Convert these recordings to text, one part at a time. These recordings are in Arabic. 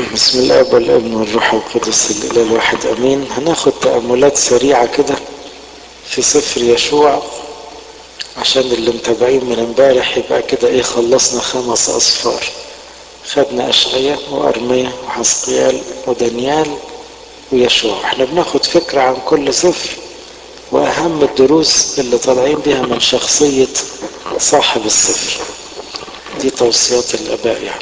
بسم الله والابن والروح القدس الاله الواحد امين. هناخد تأملات سريعة كده في سفر يشوع عشان اللي متابعين من امبارح يبقى كده ايه، خلصنا 5 اصفار. خدنا اشعياء وارميا وحزقيال ودانيال ويشوع. احنا بناخد فكرة عن كل سفر واهم الدروس اللي طالعين بيها من شخصية صاحب السفر. دي توصيات الاباء يعني.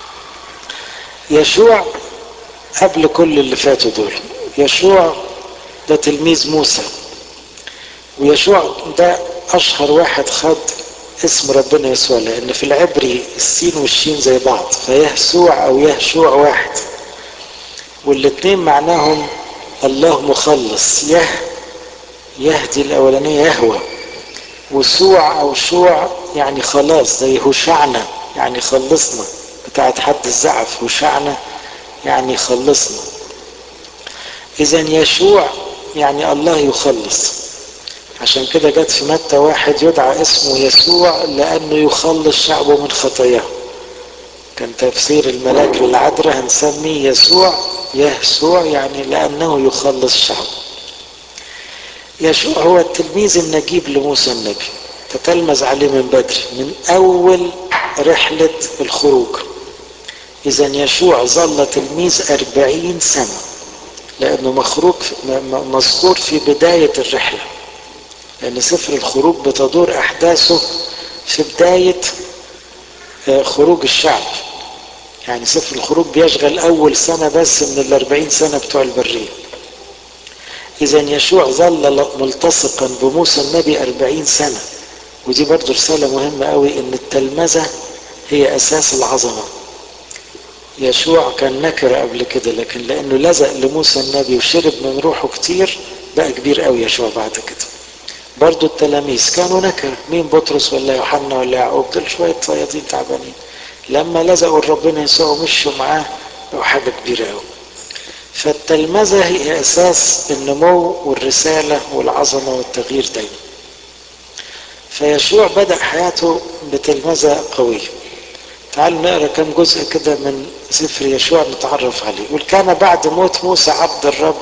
يشوع قبل كل اللي فاتوا دول، يشوع ده تلميذ موسى، ويشوع ده اشهر واحد خد اسم ربنا يسوع، لان في العبري السين والشين زي بعض، فيهسوع او يهشوع واحد، والاتنين معناهم الله مخلص. يهدي الاولانية يهوى، وسوع او شوع يعني خلاص، زي هوشعنا يعني خلصنا بتاعت حد الزعف، هوشعنا يعني خلصنا. اذا يشوع يعني الله يخلص. عشان كده جت في متى 1 يدعى اسمه يسوع لانه يخلص شعبه من خطاياه. كان تفسير الملاك للعذراء هنسميه يسوع، يسوع يعني لانه يخلص شعبه. يشوع هو التلميذ النجيب لموسى النبي، تتلمذ عليه من بدري، من اول رحلة الخروج. اذا يشوع ظل تلميذ 40 سنة، لانه مذكور في بداية الرحلة، لأن سفر الخروج بتدور أحداثه في بداية خروج الشعب. يعني سفر الخروج بيشغل أول سنة بس من 40 سنة بتوع البرية. إذا يشوع ظل ملتصقا بموسى النبي 40 سنة. ودي برضو رسالة مهمة قوي، إن التلمذة هي أساس العظمة. يشوع كان نكرة قبل كده، لكن لأنه لزق لموسى النبي وشرب من روحه كتير بقى كبير قوي يشوع بعد كده. برضو التلاميذ كانوا نكرة، مين بطرس ولا يوحنا ولا يعقوب، دول شوية صيادين تعبانين. لما لزقوا ربنا يسوع ومشوا معاه بقوا حاجة كبيرة قوي. فالتلمذة هي أساس النمو والرسالة والعظمة والتغيير دايما. فيشوع بدأ حياته بتلمذة قوية. تعالوا نقرأ كم جزء كده من سفر يشوع نتعرف عليه. يقول: كان بعد موت موسى عبد الرب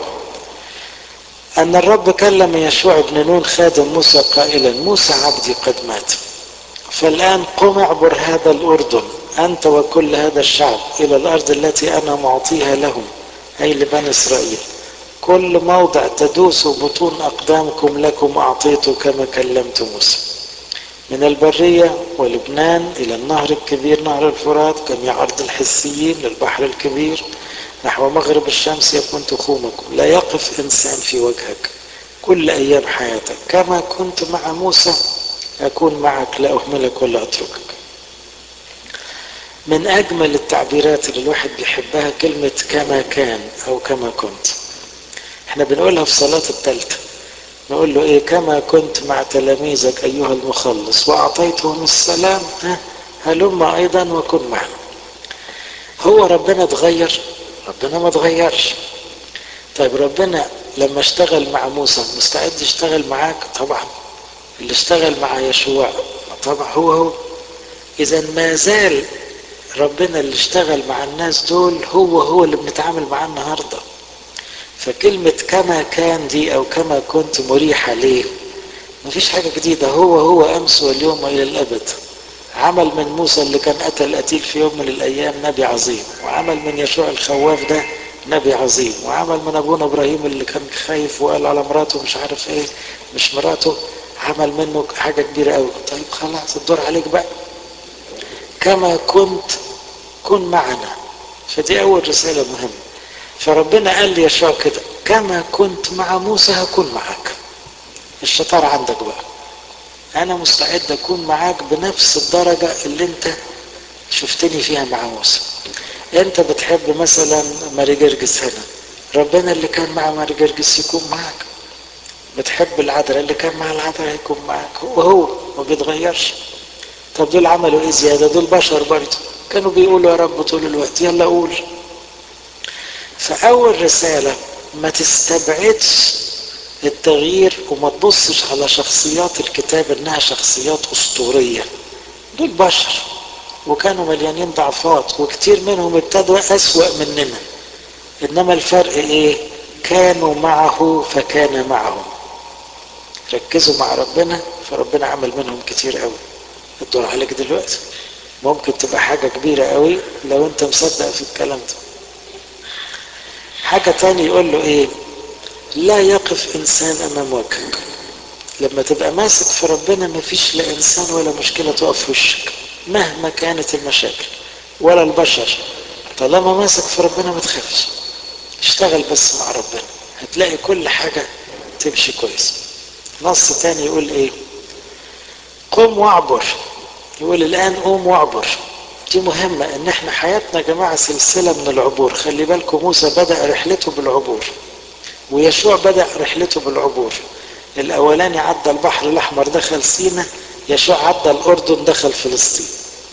أن الرب كلم يشوع بن نون خادم موسى قائلا: موسى عبدي قد مات، فالآن قم اعبر هذا الأردن أنت وكل هذا الشعب إلى الأرض التي أنا معطيها لهم، أي لبني إسرائيل. كل موضع تدوس بطون أقدامكم لكم أعطيته كما كلمت موسى، من البرية ولبنان إلى النهر الكبير نهر الفرات، جميع أرض الحسيين للبحر الكبير، نحو مغرب الشمس يكون تخومكم. لا يقف إنسان في وجهك كل أيام حياتك، كما كنت مع موسى أكون معك، لا أهملك ولا أتركك. من أجمل التعبيرات اللي الواحد بيحبها كلمة كما كان أو كما كنت. احنا بنقولها في صلاة الثالثة، نقول له ايه: كما كنت مع تلاميذك أيها المخلص وأعطيتهم السلام، هلم أيضا وكن معنا. هو ربنا اتغير؟ ربنا ما اتغيرش. طيب ربنا لما اشتغل مع موسى مستعد يشتغل معاك؟ طبعا. اللي اشتغل مع يشوع طبعا هو. اذا ما زال ربنا اللي اشتغل مع الناس دول هو اللي بنتعامل معاه النهارده. فكلمة كما كان دي او كما كنت مريحة ليه؟ مفيش حاجة جديدة، هو امس واليوم والى الابد. عمل من موسى اللي كان قتل قتيل في يوم من الايام نبي عظيم، وعمل من يشوع الخواف ده نبي عظيم، وعمل من ابونا ابراهيم اللي كان خايف وقال على مراته مش عارف ايه مش مراته، عمل منه حاجة كبيرة قوي. طيب خلاص الدور عليك بقى، كما كنت كن معنا. فدي اول رسالة مهمة. فربنا قال لي يشوع كده: كما كنت مع موسى هكون معك. الشطار عندك بقى، انا مستعد اكون معاك بنفس الدرجة اللي انت شفتني فيها مع موسى. انت بتحب مثلا ماري جرجس هنا، ربنا اللي كان مع ماري جرجس يكون معاك. بتحب العذراء، اللي كان مع العذراء يكون معاك. هو ما بيتغيرش. طب دول عملوا ايه زيادة؟ دول بشر برضه، كانوا بيقولوا يا رب طول الوقت، يلا قول. فاول رسالة: ما تستبعدش التغيير وما تبصش على شخصيات الكتاب انها شخصيات اسطورية. دول بشر وكانوا مليانين ضعفات، وكتير منهم ابتدوا أسوأ مننا. إنما الفرق إيه؟ كانوا معه فكان معهم. ركزوا مع ربنا فربنا عمل منهم كتير قوي. الدور عليك دلوقتي ممكن تبقى حاجة كبيرة قوي لو انت مصدق في الكلام ده. حاجة تاني يقول له ايه؟ لا يقف انسان امام وجهك. لما تبقى ماسك في ربنا مفيش لا انسان ولا مشكلة تقف في وشك مهما كانت المشاكل ولا البشر. طالما ماسك في ربنا ما تخافش، اشتغل بس مع ربنا هتلاقي كل حاجة تمشي كويس. نص تاني يقول ايه؟ قم واعبر. يقول الان قوم واعبر. دي مهمة، ان احنا حياتنا يا جماعة سلسلة من العبور. خلي بالكم موسى بدأ رحلته بالعبور، ويشوع بدأ رحلته بالعبور. الاولاني عدى البحر الاحمر دخل سينا، يشوع عدى الاردن دخل فلسطين.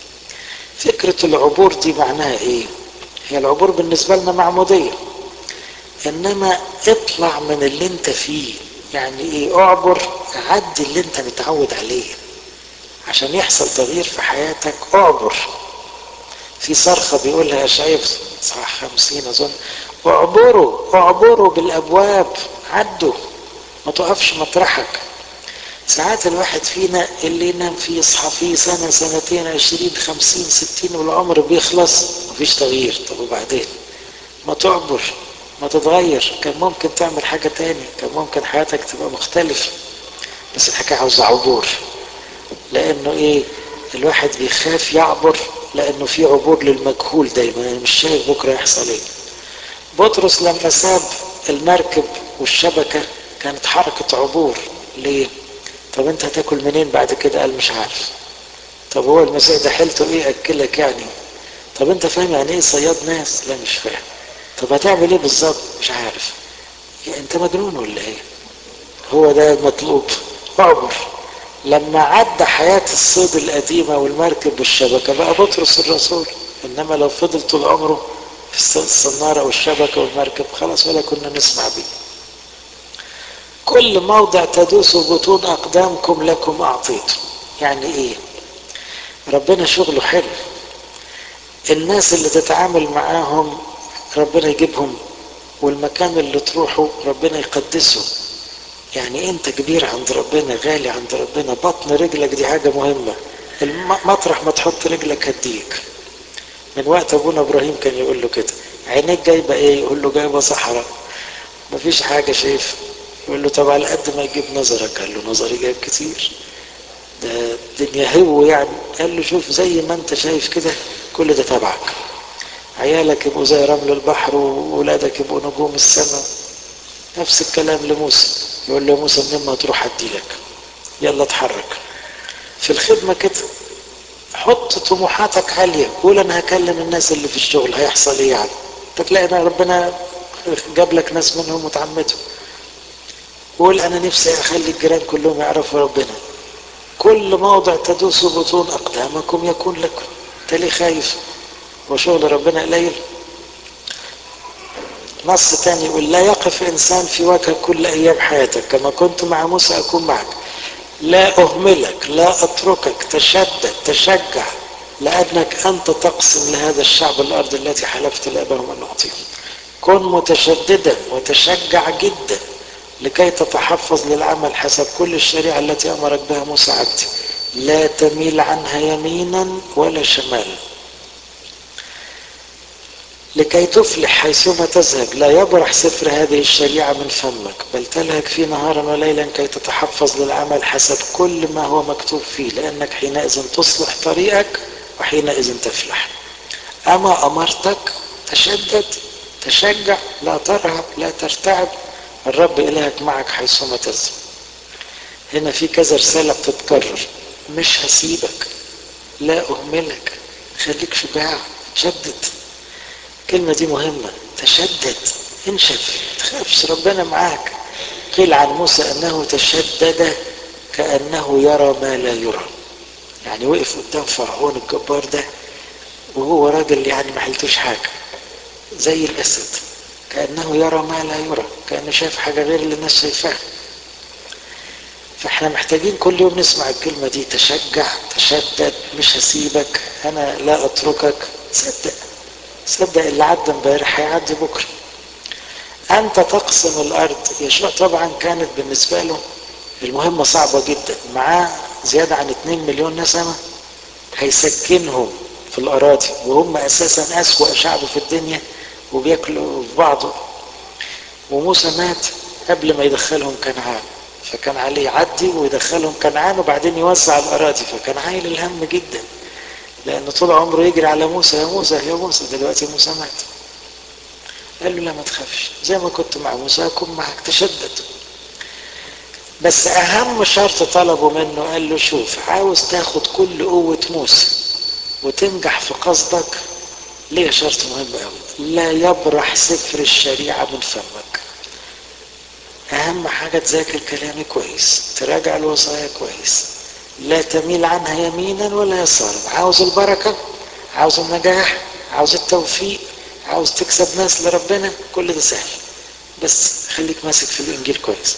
فكرة العبور دي معناها ايه؟ هي العبور بالنسبة لنا معمودية، انما اطلع من اللي انت فيه. يعني ايه اعبر؟ عدي اللي انت متعود عليه. عشان يحصل تغيير في حياتك اعبر. في صرخة بيقولها اشعياء صح 50 اظن: اعبروا اعبروا بالابواب، عدوا، ما تقفش مطرحك. ساعات الواحد فينا اللي ينام فيه يصحى فيه سنة سنتين 20 50 60 والعمر بيخلص مفيش تغيير. طب وبعدين؟ ما تعبر، ما تتغير. كان ممكن تعمل حاجة تاني، كان ممكن حياتك تبقى مختلفة، بس الحكاية عاوزة عبور. لانه ايه؟ الواحد بيخاف يعبر لانه في عبور للمجهول دايما، يعني مش شايف بكرة يحصل ايه. بطرس لما ساب المركب والشبكة كانت حركة عبور. ليه؟ طب انت هتاكل منين بعد كده؟ قال مش عارف. طب هو المسيح ده حيلته ايه اكلك يعني؟ طب انت فاهم يعني ايه صياد ناس؟ لا مش فاهم. طب هتعمل ايه بالظبط؟ مش عارف. يعني انت مجنون ولا ايه؟ هو ده المطلوب، اعبر. لما عدى حياة الصيد القديمة والمركب والشبكة بقى بطرس الرسول. انما لو فضل طول عمره في الصنارة والشبكة والمركب خلاص ولا كنا نسمع بيه. كل موضع تدوسوا بطون اقدامكم لكم اعطيته. يعني ايه؟ ربنا شغله حلو. الناس اللي تتعامل معاهم ربنا يجيبهم، والمكان اللي تروحه ربنا يقدسه. يعني انت كبير عند ربنا، غالي عند ربنا. بطن رجلك دي حاجة مهمة، مطرح ما تحط رجلك هديك. من وقت ابونا ابراهيم كان يقول له كده: عينيك جايبة ايه؟ يقول له جايبة صحراء مفيش حاجة شايف. يقول له طب على قد ما يجيب نظرك. قال له نظري جايب كتير، ده الدنيا هو يعني. قال له شوف زي ما انت شايف كده كل ده تبعك. عيالك يبقوا زي رمل البحر وولادك يبقوا نجوم السماء. نفس الكلام لموسى. يقول له موسى منين ما تروح اديلك، يلا اتحرك. في الخدمة كده حط طموحاتك عالية، قول انا هكلم الناس اللي في الشغل هيحصل ايه يعني. تلاقي ان ربنا جاب لك ناس منهم وتعمدهم. قول انا نفسي اخلي الجيران كلهم يعرفوا ربنا. كل موضع تدوسوا بطون اقدامكم يكون لكم. انت ليه خايف؟ وشغل ربنا قليل؟ نص تاني يقول لا يقف انسان في وجهك كل ايام حياتك، كما كنت مع موسى اكون معك. لا اهملك، لا اتركك، تشدد تشجع، لانك انت تقسم لهذا الشعب الارض التي حلفت لابائهم ان اعطيهم. كن متشددا وتشجع جدا لكي تتحفظ للعمل حسب كل الشريعة التي امرك بها موسى عبدي. لا تميل عنها يمينا ولا شمالا لكي تفلح حيثما تذهب. لا يبرح سفر هذه الشريعة من فمك، بل تلهك فيه نهارا وليلا كي تتحفظ للعمل حسب كل ما هو مكتوب فيه، لأنك حينئذ تصلح طريقك وحينئذ تفلح. أما أمرتك تشدد تشجع، لا ترهب لا ترتعب، الرب إلهك معك حيثما تذهب. هنا في كذا رسالة بتتكرر: مش هسيبك، لا أهملك، خليك شجاع، شدد. الكلمة دي مهمة، تشدد، انشف، تخافش، ربنا معاك. قيل عن موسى انه تشدد كأنه يرى ما لا يرى. يعني وقف قدام فرعون الجبار ده وهو راجل يعني ما حلتوش حاجة، زي الاسد، كأنه يرى ما لا يرى، كأنه شايف حاجة غير اللي الناس شايفاها. فاحنا محتاجين كل يوم نسمع الكلمة دي: تشجع، تشدد، مش هسيبك، انا لا اتركك. صدق، صدق اللي عدى امبارح هيعدي بكره. انت تقسم الارض. يشوع طبعا كانت بالنسبه له المهمه صعبه جدا، معاه زياده عن 2 مليون نسمه هيسكنهم في الاراضي، وهم اساسا اسوأ شعب في الدنيا وبياكلوا في بعض. وموسى مات قبل ما يدخلهم كنعان، فكان عليه يعدي ويدخلهم كنعان وبعدين يوزع الاراضي، فكان عايل الهم جدا، لان طول عمره يجري على موسى، يا موسى يا موسى. دلوقتي موسى مات. قال له لا ما تخافش، زي ما كنت مع موسى اكون معك. تشدد. بس اهم شرط طلبه منه، قال له شوف، عاوز تاخد كل قوة موسى وتنجح في قصدك، ليه شرط مهم قوي: لا يبرح سفر الشريعة من فمك. اهم حاجة تذاكر كلامي كويس، تراجع الوصايا كويس، لا تميل عنها يمينا ولا يسارا. عاوز البركة، عاوز النجاح، عاوز التوفيق، عاوز تكسب ناس لربنا، كل ده سهل، بس خليك ماسك في الانجيل كويس.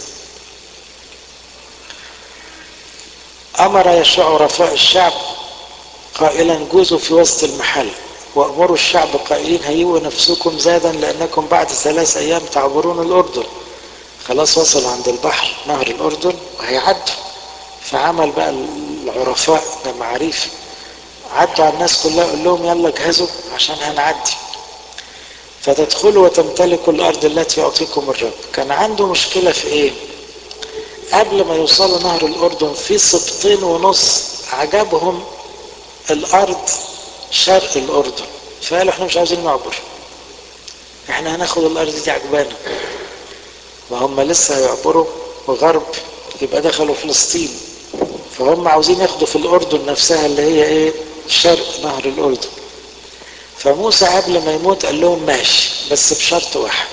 امر يشوع رفاء الشعب قائلا جوزوا في وسط المحل، وامروا الشعب قائلين هيئوا نفسكم زادا، لانكم بعد 3 ايام تعبرون الاردن. خلاص وصلوا عند البحر نهر الاردن وهيعدوا. فعمل بقى العرفاء لما عريف عدوا على الناس كلها، قال لهم يلا جهزوا عشان هنعدي. فتدخلوا وتمتلكوا الارض التي يعطيكم الرب. كان عنده مشكله في ايه؟ قبل ما يوصلوا نهر الاردن في 2.5 عجبهم الارض شرق الاردن، فقالوا احنا مش عاوزين نعبر، احنا هناخد الارض دي عجبانا. وهم لسه هيعبروا غرب، يبقى دخلوا فلسطين، فهم عاوزين ياخدوا في الاردن نفسها اللي هي ايه؟ شرق نهر الاردن. فموسى قبل ما يموت قال لهم ماشي، بس بشرط واحد،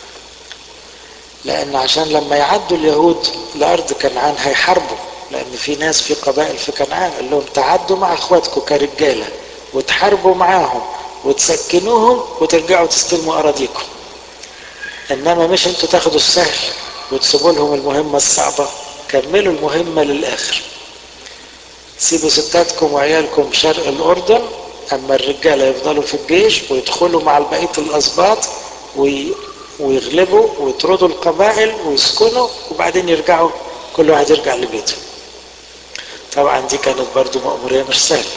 لان عشان لما يعدوا اليهود لارض كنعان هيحاربوا، لان في ناس في قبائل في كنعان. قال لهم تعدوا مع اخواتكم كرجاله وتحاربوا معاهم وتسكنوهم وترجعوا تستلموا اراضيكم، انما مش انتوا تاخدوا السهل وتسيبوا لهم المهمه الصعبه. كملوا المهمه للاخر، سيبوا ستاتكم وعيالكم شرق الاردن، اما الرجاله يفضلوا في الجيش ويدخلوا مع بقيه الاسباط ويغلبوا ويطردوا القبائل ويسكنوا، وبعدين يرجعوا كل واحد يرجع لبيته. طبعا دي كانت برضو مأمورية مش سهلة.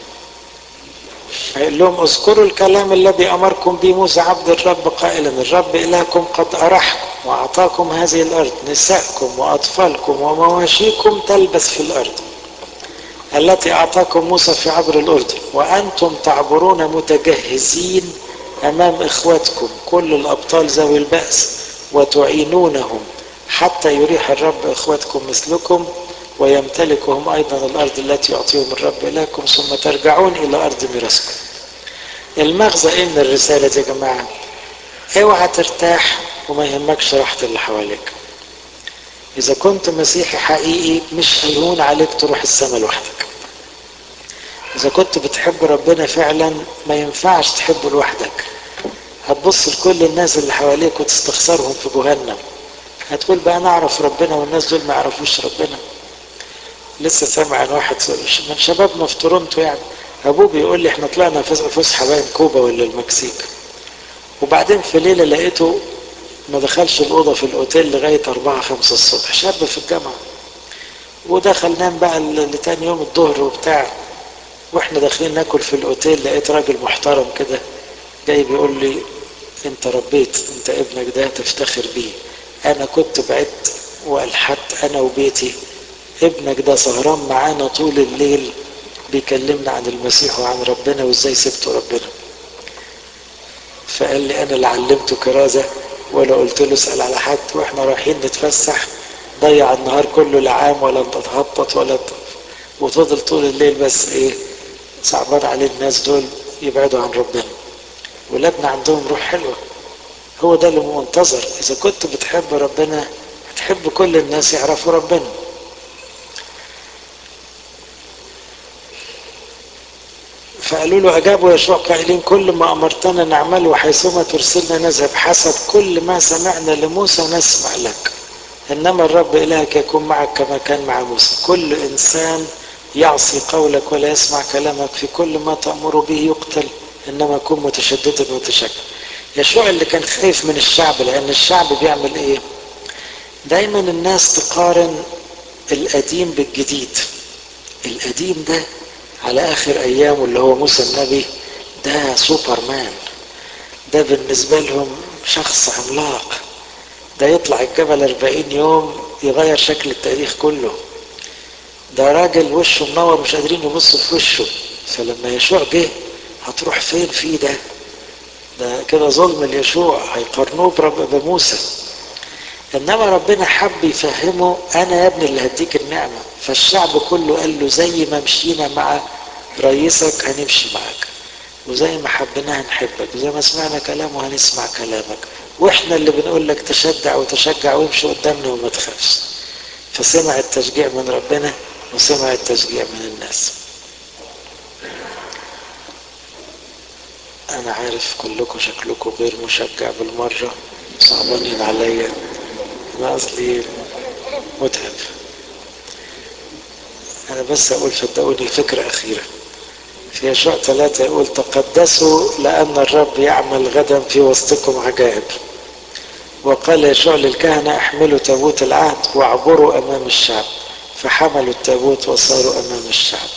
قال لهم اذكروا الكلام الذي امركم به موسى عبد الرب قائلا الرب الهكم قد ارحكم واعطاكم هذه الارض، نساءكم واطفالكم ومواشيكم تلبس في الارض التي اعطاكم موسى في عبر الاردن، وانتم تعبرون متجهزين امام اخوتكم كل الابطال ذوي البأس، وتعينونهم حتى يريح الرب اخوتكم مثلكم ويمتلكهم ايضا الارض التي يعطيهم الرب لكم، ثم ترجعون الى ارض ميراثكم. المغزى ايه من الرسالة دي يا جماعة؟ اوعى ترتاح وما يهمكش راحة اللي حواليك. اذا كنت مسيحي حقيقي مش هيهون عليك تروح السماء لوحدك. اذا كنت بتحب ربنا فعلا ما ينفعش تحبه لوحدك. هتبص لكل الناس اللي حواليك وتستخسرهم في جهنم، هتقول بقى انا اعرف ربنا والناس دول ما يعرفوش ربنا. لسه سامع عن واحد من شبابنا في تورونتو، يعني ابوه بيقول لي احنا طلعنا فسحه باين كوبا ولا المكسيك، وبعدين في ليله لقيته ما دخلش الاوضه في الاوتيل لغايه 4 5 الصبح، شاب في الجامعه، ودخل نام بقى لتاني يوم الظهر وبتاع. واحنا داخلين ناكل في الاوتيل لقيت راجل محترم كده جاي بيقول لي انت ربيت، انت ابنك ده تفتخر بيه، انا كنت بعدت والحدت انا وبيتي، ابنك ده سهران معانا طول الليل بيكلمنا عن المسيح وعن ربنا وازاي سبته ربنا. فقال لي انا اللي علمته كرازة ولا قلت له اسأل على حد، واحنا رايحين نتفسح ضيع النهار كله لا عام ولا تتهبط وفضل طول الليل. بس ايه، صعبان عليه الناس دول يبعدوا عن ربنا. ولادنا عندهم روح حلوة، هو ده اللي منتظر. اذا كنت بتحب ربنا هتحب كل الناس يعرفوا ربنا. فقالوا له اجابوا يشوع قائلين كل ما امرتنا نعمله حيثما ترسلنا نذهب، حسب كل ما سمعنا لموسى نسمع لك، انما الرب الهك يكون معك كما كان مع موسى. كل انسان يعصي قولك ولا يسمع كلامك في كل ما تأمر به يقتل، إنما كن متشددا وتشكك. يشوع اللي كان خايف من الشعب، لأن الشعب بيعمل إيه؟ دايما الناس تقارن القديم بالجديد. القديم ده على آخر أيامه اللي هو موسى النبي ده سوبرمان، ده بالنسبة لهم شخص عملاق، ده يطلع الجبل 40 يوم يغير شكل التاريخ كله، ده راجل وشه منور مش قادرين يبصوا في وشه. فلما يشوع جه هتروح فين فيه ده كده ظلم ليشوع، هيقارنوه بموسى. انما ربنا حب يفهمه انا يا ابني اللي هديك النعمة. فالشعب كله قال له زي ما مشينا مع رئيسك هنمشي معاك، وزي ما حبينا هنحبك، وزي ما سمعنا كلامه هنسمع كلامك، واحنا اللي بنقول لك تشجع وتشجع وامشي قدامنا وما تخافش. فسمع التشجيع من ربنا وسمع التشجيع من الناس. انا عارف كلكم شكلكم غير مشجع بالمرة، صعبانين عليا، انا اصلي متعب. انا بس اقول صدقوني فكرة اخيرة في يشوع 3 يقول تقدسوا لان الرب يعمل غدا في وسطكم عجائب. وقال يشوع للكهنة احملوا تابوت العهد واعبروا امام الشعب، فحملوا التابوت وصاروا امام الشعب.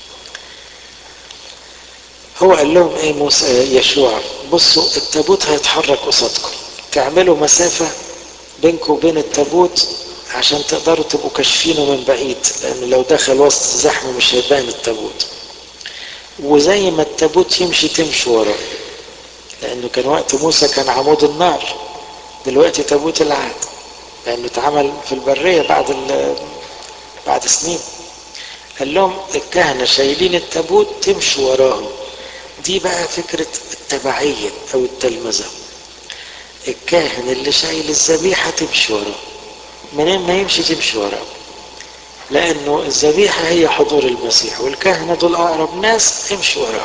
هو قال لهم ايه موسى يشوع؟ بصوا التابوت هيتحرك قصادكم، تعملوا مسافة بينكم وبين التابوت عشان تقدروا تبقوا كاشفينه من بعيد، لان لو دخل وسط زحمة مش هيبان التابوت. وزي ما التابوت يمشي تمشوا وراه، لانه كان وقت موسى كان عمود النار، دلوقتي تابوت العهد لانه اتعمل في البرية بعد سنين. قال لهم الكهنة شايلين التابوت تمشوا وراهم. دي بقى فكرة التبعية او التلمذة. الكاهن اللي شايل الذبيحة تمشي وراه، منين ما يمشي تمشي وراه، لانه الذبيحة هي حضور المسيح، والكهنة دول اقرب ناس امشي وراه.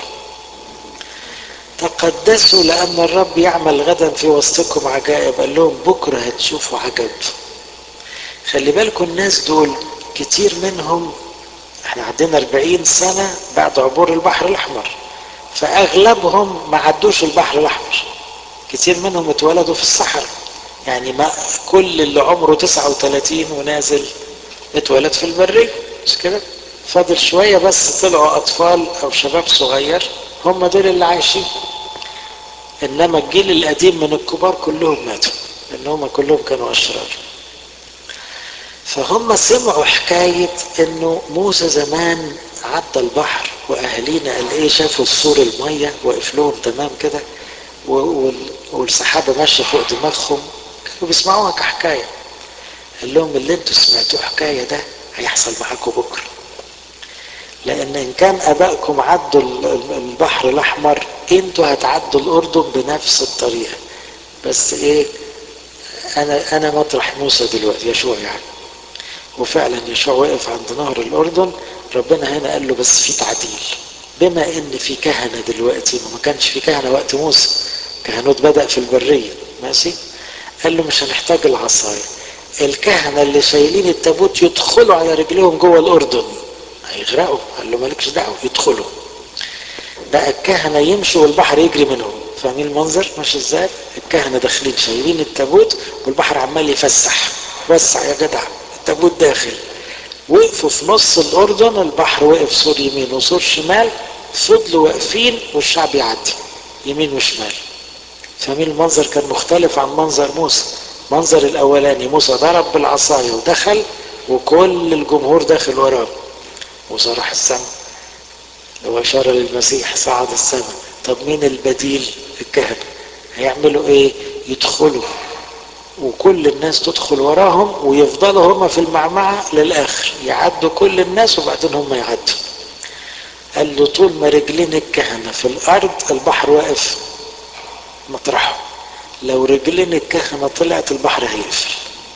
تقدسوا لان الرب يعمل غدا في وسطكم عجائب. قال لهم بكرة هتشوفوا عجب. خلي بالكم الناس دول كتير منهم، احنا عدينا 40 سنة بعد عبور البحر الاحمر، فاغلبهم ما عدوش البحر الاحمر، كتير منهم اتولدوا في الصحراء. يعني ما كل اللي عمره 39 ونازل اتولد في البرية، مش كده؟ فاضل شوية بس طلعوا اطفال او شباب صغير، هم دول اللي عايشين. انما الجيل القديم من الكبار كلهم ماتوا، لان هم كلهم كانوا اشرار. فهم سمعوا حكاية انه موسى زمان عدى البحر، واهالينا قال ايه شافوا السور المية واقف لهم تمام كده، والسحابة ماشية فوق دماغهم، كانوا بيسمعوها كحكاية. قال لهم اللي انتوا سمعتوه حكاية ده هيحصل معاكم بكرة، لان ان كان ابائكم عدوا البحر الاحمر انتوا هتعدوا الاردن بنفس الطريقة. بس ايه، انا مطرح موسى دلوقتي يشوع يعني. وفعلا يشوع وقف عند نهر الاردن. ربنا هنا قال له بس في تعديل، بما ان في كهنة دلوقتي، ما كانش في كهنة وقت موسى، كهنوت بدأ في البرية ماشي. قال له مش هنحتاج العصاية، الكهنة اللي شايلين التابوت يدخلوا على رجليهم جوه الاردن هيغرقوا. قال له مالكش دعوة، يدخلوا. بقى الكهنة يمشوا والبحر يجري منهم. فاهمين المنظر ماشي ازاي؟ الكهنة داخلين شايلين التابوت والبحر عمال يفسح، وسع يا جدع، التابوت داخل. وقفوا في نص الاردن، البحر وقف سور يمين وسور شمال، فضلوا واقفين والشعب يعدي يمين وشمال. فاهمين المنظر؟ كان مختلف عن منظر موسى. منظر الاولاني موسى ضرب بالعصاية ودخل، وكل الجمهور داخل وراه، وصرح السماء، هو اشارة للمسيح صعد السماء. طب مين البديل؟ الكهنة. هيعملوا ايه؟ يدخلوا وكل الناس تدخل وراهم، ويفضلوا هم في المعمعة للآخر، يعدوا كل الناس وبعدين هم يعدوا. قال له طول ما رجلين الكهنة في الأرض البحر واقف مطرحه، لو رجلين الكهنة طلعت البحر هيقفل.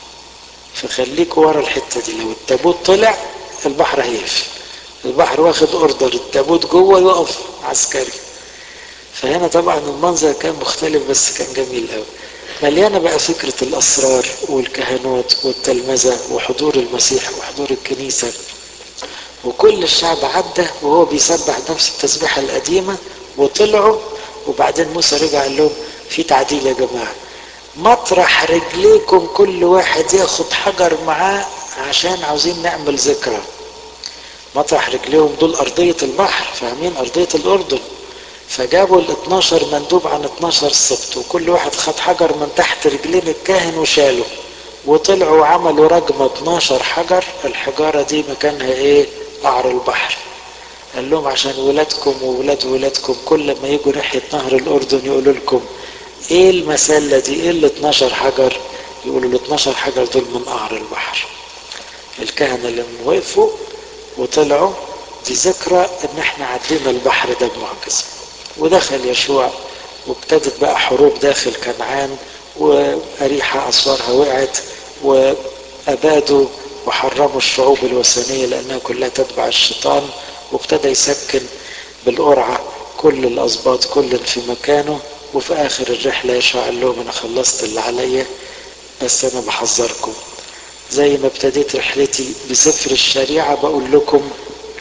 فخليكوا ورا الحتة دي، لو التابوت طلع البحر هيقفل. البحر واخد اوردر، التابوت جوه يقف عسكري. فهنا طبعا المنظر كان مختلف بس كان جميل قوي. مليانة بقى فكرة الأسرار والكهنوت والتلمذة وحضور المسيح وحضور الكنيسة وكل الشعب عدى وهو بيسبح نفس التسبيحة القديمة وطلعوا. وبعدين موسى رجع قال لهم في تعديل يا جماعة، مطرح رجليكم كل واحد ياخد حجر معاه عشان عاوزين نعمل ذكرى. مطرح رجليهم دول أرضية البحر، فاهمين، أرضية الأردن. فجابوا ال 12 مندوب عن 12 سبط، وكل واحد خد حجر من تحت رجلين الكاهن وشاله، وطلعوا وعملوا رجمة 12 حجر. الحجارة دي مكانها ايه؟ قعر البحر. قال لهم عشان ولادكم وولاد ولادكم كل ما يجوا ناحية نهر الأردن يقولوا لكم ايه المسلة دي، ايه ال 12 حجر؟ يقولوا ال 12 حجر دول من قعر البحر. الكهنة اللي وقفوا وطلعوا دي ذكرى ان احنا عدينا البحر ده بمعجزة. ودخل يشوع وابتدت بقى حروب داخل كنعان، وأريحة أسوارها وقعت، وأبادوا وحرموا الشعوب الوثنية لأنها كلها تتبع الشيطان. وابتدى يسكن بالقرعة كل الأسباط كل في مكانه. وفي آخر الرحلة يشوع قال لهم أنا خلصت اللي عليا، بس أنا بحذركم زي ما ابتديت رحلتي بسفر الشريعة بقول لكم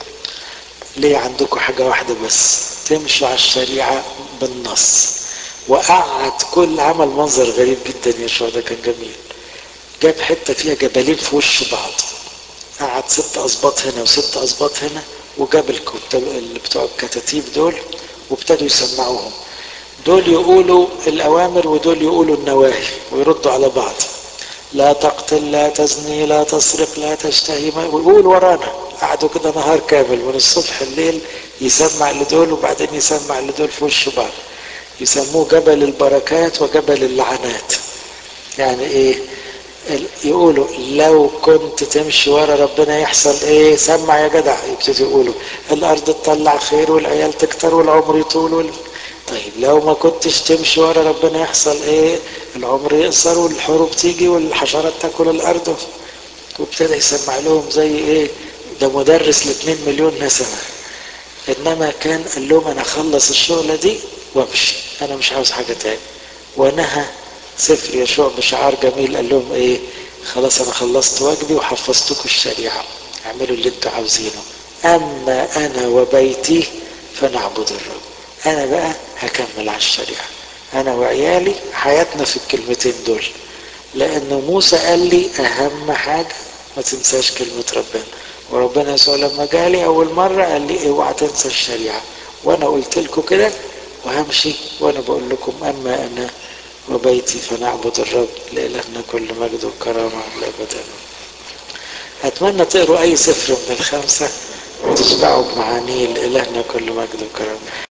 ليه عندكم حاجة واحدة بس، تمشوا على الشريعة بالنص. وقعد كل عمل منظر غريب جدا يشوع ده كان جميل. جاب حتة فيها جبلين في وش بعض، قعد 6 أسباط هنا و6 أسباط هنا، وجاب اللي بتوع الكتاتيب دول وابتدوا يسمعوهم. دول يقولوا الأوامر ودول يقولوا النواهي ويردوا على بعض. لا تقتل، لا تزني، لا تسرق، لا تشتهي، ويقول ورانا. قعدوا كده نهار كامل من الصبح الليل يسمع لدول وبعدين يسمع لدول في وش بعض. يسموه جبل البركات وجبل اللعنات. يعني ايه؟ يقولوا لو كنت تمشي ورا ربنا يحصل ايه؟ سمع يا جدع. يبتدوا يقولوا الارض تطلع خير والعيال تكتر والعمر يطول طيب لو ما كنتش تمشي ورا ربنا يحصل ايه؟ العمر يقصر والحروب تيجي والحشرات تاكل الارض. وابتدى يسمع لهم زي ايه؟ ده مدرس ل2 مليون نسمة. انما كان قال لهم انا اخلص الشغلة دي وامشي، انا مش عاوز حاجة تاني. ونهى سفر يشوع بشعار جميل قال لهم ايه؟ خلاص انا خلصت واجبي وحفظتكم الشريعة، اعملوا اللي انتوا عاوزينه، اما انا وبيتي فنعبد الرب. انا بقى هكمل على الشريعة، انا وعيالي حياتنا في الكلمتين دول. لان موسى قال لي اهم حاجة ما تنساش كلمة ربنا. وربنا يسوع لما جالي اول مرة قال لي اوعى تنسى الشريعة، وانا قلت لكم كده وهمشي. وانا بقول لكم اما انا وبيتي فنعبد الرب، لإلهنا كل مجد وكرامة لأبد. أتمنى تقروا أي سفر من الخمسة وتشبعوا بمعانيه. لإلهنا كل مجد وكرامة.